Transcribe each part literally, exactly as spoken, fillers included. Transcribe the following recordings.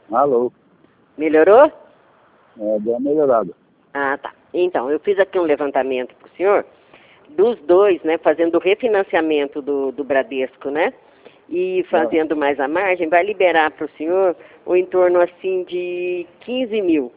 Alô? Melhorou? É, deu uma melhorada. Ah, tá. Então, eu fiz aqui um levantamento para o senhor, dos dois, né, fazendo o refinanciamento do, do Bradesco, né, e fazendo mais a margem, vai liberar para o senhor o entorno, assim, de quinze mil.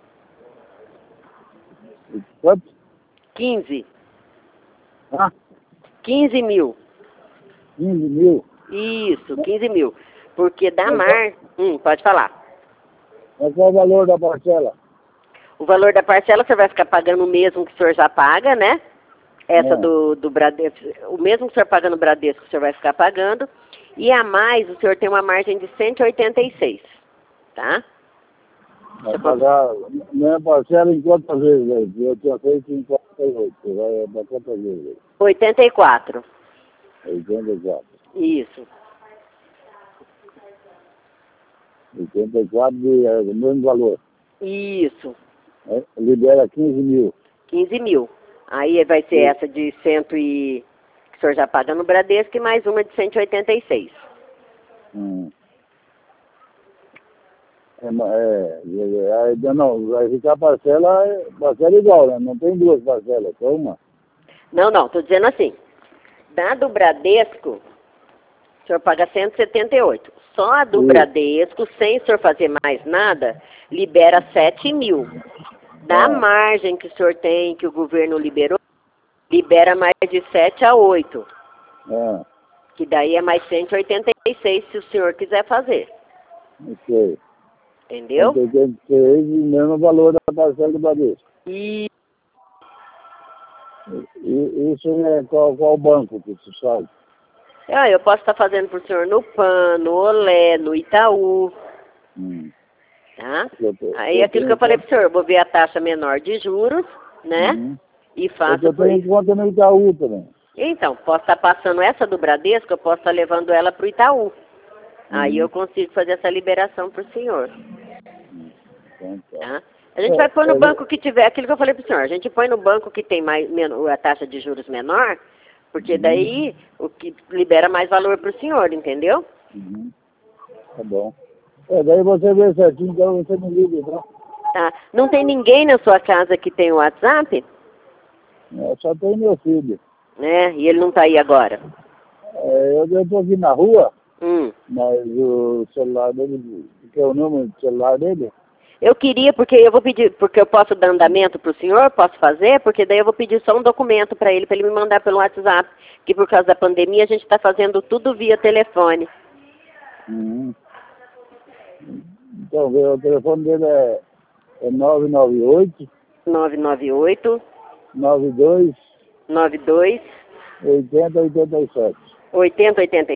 Quanto? quinze. Ah, quinze mil. quinze mil. Isso, quinze mil. Porque da Mas qual, mar... Hum, pode falar. mas qual o valor da parcela? O valor da parcela você vai ficar pagando o mesmo que o senhor já paga, né? Essa É. do, do Bradesco, o mesmo que o senhor paga no Bradesco, o senhor vai ficar pagando. E a mais, o senhor tem uma margem de cento e oitenta e seis, tá? Vai pagar minha parcela em quantas vezes aí? Eu tinha feito em quarenta e oito. Vai para quantas vezes aí? oitenta e quatro. oitenta e quatro. Isso. oitenta e quatro de, é, do mesmo valor. Isso. É, libera quinze mil. quinze mil. Aí vai ser Sim. essa de cento e... que o senhor já paga no Bradesco e mais uma de cento e oitenta e seis. Hum. É, é, é, é, não, vai ficar parcela, parcela igual, né? Não tem duas parcelas, só uma. Não, não, tô dizendo assim. Da do Bradesco, o senhor paga cento e setenta e oito. Só a do Sim. Bradesco, sem o senhor fazer mais nada, libera sete mil. Da Ah. margem que o senhor tem, que o governo liberou, libera mais de sete a oito. É, Que daí é mais cento e oitenta e seis se o senhor quiser fazer. não sei. Entendeu? Então tem que ser esse mesmo valor da parcela do Bradesco. E E isso é qual, qual banco que se faz? ah, eu posso estar fazendo para o senhor no PAN, no Olé, no Itaú. Hum. Tá? Eu, te- Aí eu aquilo que tenho eu falei conta, para o senhor, eu vou ver a taxa menor de juros, né? uhum. E eu, faço eu por tenho isso. conta no Itaú também. Então, posso estar passando essa do Bradesco, eu posso estar levando ela para o Itaú. Aí Uhum. eu consigo fazer essa liberação para o senhor. Então, tá. Tá? A gente É, vai pôr no é, banco que tiver, aquilo que eu falei para o senhor, a gente põe no banco que tem mais, men- a taxa de juros menor, porque uhum. daí o que libera mais valor para o senhor, entendeu? Uhum. Tá bom. É, daí você vê certinho, então você me liga, então. Tá? Não tem ninguém na sua casa que tem o WhatsApp, É, só tem meu filho. né? E ele não está aí agora. É, eu estou aqui na rua, Hum. mas o celular dele, que é o número do celular dele? Eu queria, porque eu vou pedir, porque eu posso dar andamento para o senhor, posso fazer, porque daí eu vou pedir só um documento para ele, para ele me mandar pelo WhatsApp, que por causa da pandemia a gente está fazendo tudo via telefone. Uhum. Então, o telefone dele é, é nove nove oito, nove nove oito, nove dois, nove dois, oito zero oito sete. oito zero oito sete.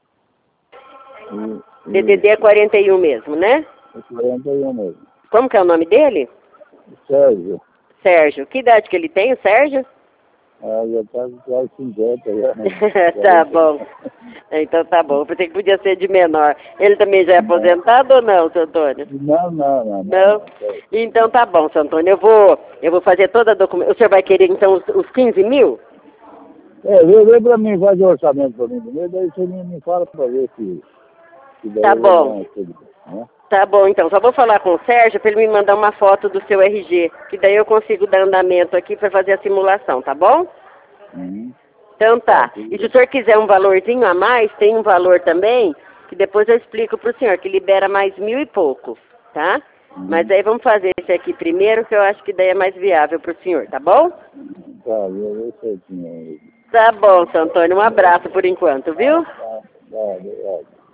E, D D D é quarenta e um mesmo, né? e quarenta e um mesmo. Como que é o nome dele? Sérgio, Sérgio. Que idade que ele tem, o Sérgio? ah, já está com quase cinquenta já, né? Tá bom. Então tá bom. Eu pensei que podia ser de menor. Ele também já é aposentado ou não, seu Antônio? Não, não, não. Não? Então tá bom, seu Antônio. Eu vou, eu vou fazer toda a documentação. O senhor vai querer então os, os quinze mil? É, vê, vê pra mim, faz o orçamento pra mim primeiro, daí você me, me fala pra ver se, se daí Tá eu vou dar bom. uma coisa, né? Tá bom, então. Só vou falar com o Sérgio para ele me mandar uma foto do seu R G, que daí eu consigo dar andamento aqui para fazer a simulação, tá bom? Uhum. Então tá. Tá, tudo E se bem. o senhor quiser um valorzinho a mais, tem um valor também, que depois eu explico pro senhor, que libera mais mil e pouco, tá? Uhum. Mas aí vamos fazer esse aqui primeiro, que eu acho que daí é mais viável pro senhor, tá bom? Tá, eu vou certinho aí. Tá bom, seu Antônio. Um abraço por enquanto, viu? Tá, tá, obrigado.